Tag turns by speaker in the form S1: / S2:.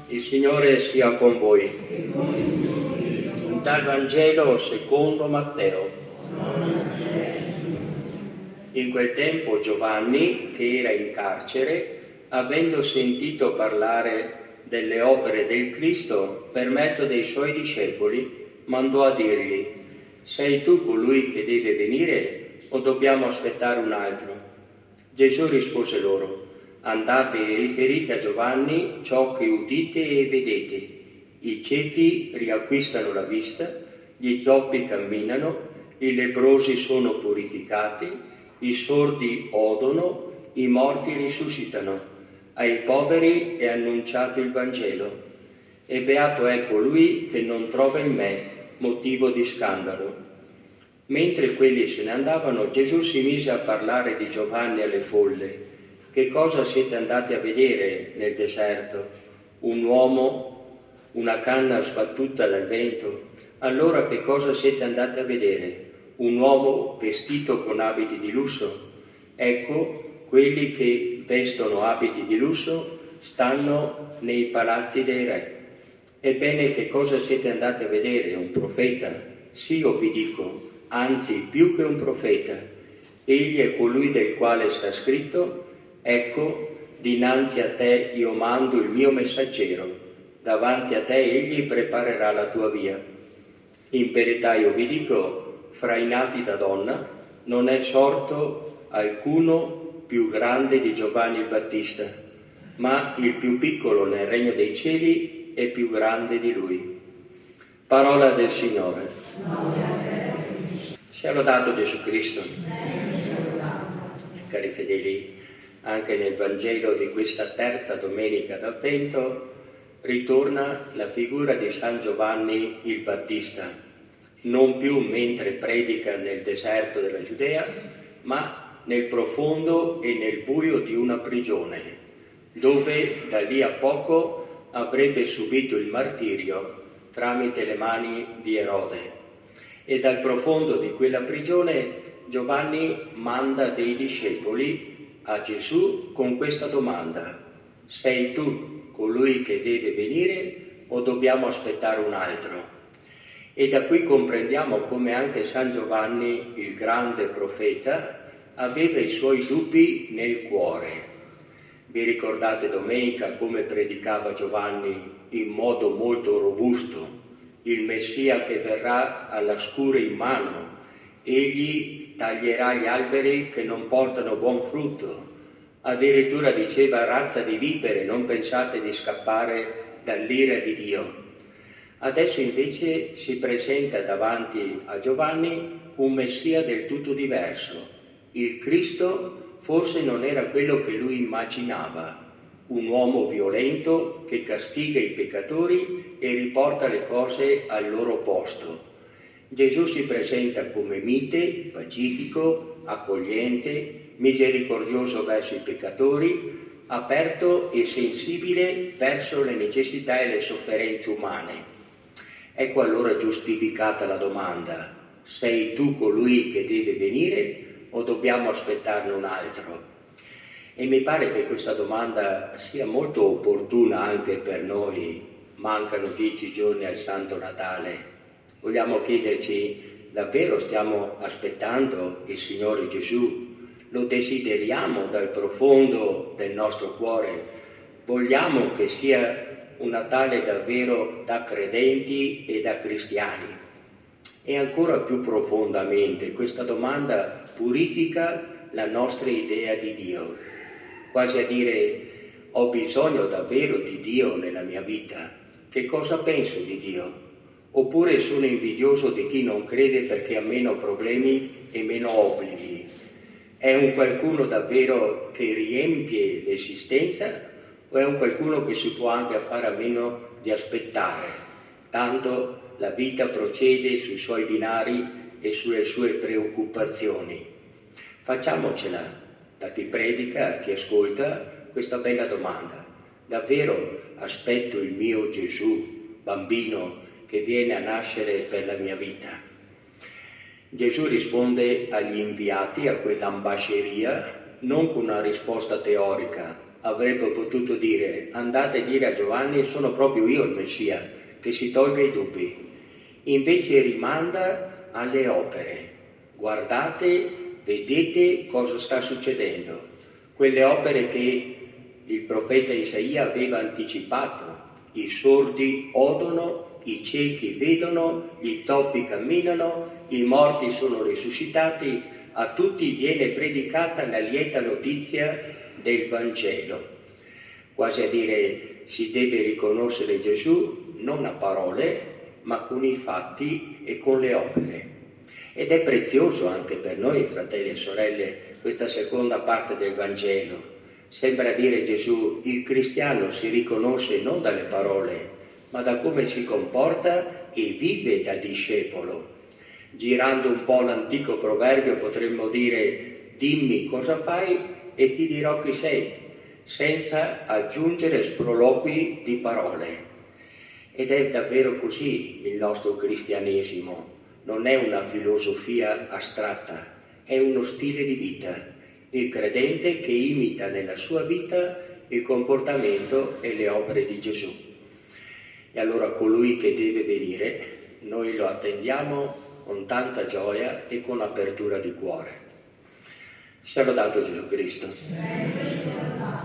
S1: Il Signore sia con voi. Dal Vangelo secondo Matteo. In quel tempo Giovanni, che era in carcere, avendo sentito parlare delle opere del Cristo per mezzo dei suoi discepoli, mandò a dirgli: «Sei tu colui che deve venire o dobbiamo aspettare un altro?» Gesù rispose loro: «Andate e riferite a Giovanni ciò che udite e vedete. I ciechi riacquistano la vista, gli zoppi camminano, i lebbrosi sono purificati, i sordi odono, i morti risuscitano, ai poveri è annunciato il Vangelo. E beato è colui che non trova in me motivo di scandalo». Mentre quelli se ne andavano, Gesù si mise a parlare di Giovanni alle folle. «Che cosa siete andati a vedere nel deserto? Un uomo, una canna sbattuta dal vento? Allora che cosa siete andati a vedere? Un uomo vestito con abiti di lusso? Ecco, quelli che vestono abiti di lusso stanno nei palazzi dei re. Ebbene, che cosa siete andati a vedere? Un profeta? Sì, io vi dico, anzi più che un profeta. Egli è colui del quale sta scritto: ecco, dinanzi a te io mando il mio messaggero, davanti a te egli preparerà la tua via. In verità io vi dico, fra i nati da donna non è sorto alcuno più grande di Giovanni il Battista, ma il più piccolo nel regno dei cieli è più grande di lui». Parola del Signore. Sia lodato Gesù Cristo. Cari fedeli, anche nel Vangelo di questa terza domenica d'Avvento ritorna la figura di San Giovanni il Battista, non più mentre predica nel deserto della Giudea, ma nel profondo e nel buio di una prigione, dove da lì a poco avrebbe subito il martirio tramite le mani di Erode. E dal profondo di quella prigione Giovanni manda dei discepoli a Gesù con questa domanda: «Sei tu colui che deve venire o dobbiamo aspettare un altro?» E da qui comprendiamo come anche San Giovanni, il grande profeta, aveva i suoi dubbi nel cuore. Vi ricordate domenica come predicava Giovanni in modo molto robusto? Il Messia che verrà alla scure in mano, egli taglierà gli alberi che non portano buon frutto. Addirittura diceva: «Razza di vipere, non pensate di scappare dall'ira di Dio». Adesso invece si presenta davanti a Giovanni un Messia del tutto diverso. Il Cristo forse non era quello che lui immaginava, un uomo violento che castiga i peccatori e riporta le cose al loro posto. Gesù si presenta come mite, pacifico, accogliente, misericordioso verso i peccatori, aperto e sensibile verso le necessità e le sofferenze umane. Ecco allora giustificata la domanda: sei tu colui che deve venire o dobbiamo aspettarne un altro? E mi pare che questa domanda sia molto opportuna anche per noi. Mancano 10 giorni al Santo Natale. Vogliamo chiederci: davvero stiamo aspettando il Signore Gesù? Lo desideriamo dal profondo del nostro cuore? Vogliamo che sia un Natale davvero da credenti e da cristiani? E ancora più profondamente questa domanda purifica la nostra idea di Dio, quasi a dire: ho bisogno davvero di Dio nella mia vita? Che cosa penso di Dio? Oppure sono invidioso di chi non crede perché ha meno problemi e meno obblighi? È un qualcuno davvero che riempie l'esistenza o è un qualcuno che si può anche fare a meno di aspettare? Tanto la vita procede sui suoi binari e sulle sue preoccupazioni. Facciamocela, da chi predica, a chi ascolta, questa bella domanda: davvero aspetto il mio Gesù, bambino, che viene a nascere per la mia vita? Gesù risponde agli inviati, a quell'ambasceria, non con una risposta teorica, avrebbe potuto dire: andate a dire a Giovanni, sono proprio io il Messia, che si tolga i dubbi. Invece rimanda alle opere. Guardate, vedete cosa sta succedendo. Quelle opere che il profeta Isaia aveva anticipato. I sordi odono, i ciechi vedono, gli zoppi camminano, i morti sono risuscitati, a tutti viene predicata la lieta notizia del Vangelo. Quasi a dire, si deve riconoscere Gesù non a parole, ma con i fatti e con le opere. Ed è prezioso anche per noi, fratelli e sorelle, questa seconda parte del Vangelo. Sembra dire Gesù: il cristiano si riconosce non dalle parole, ma da come si comporta e vive da discepolo. Girando un po' l'antico proverbio potremmo dire: dimmi cosa fai e ti dirò chi sei, senza aggiungere sproloqui di parole. Ed è davvero così il nostro cristianesimo. Non è una filosofia astratta, è uno stile di vita. Il credente che imita nella sua vita il comportamento e le opere di Gesù. E allora colui che deve venire, noi lo attendiamo con tanta gioia e con apertura di cuore. Sia lodato Gesù Cristo.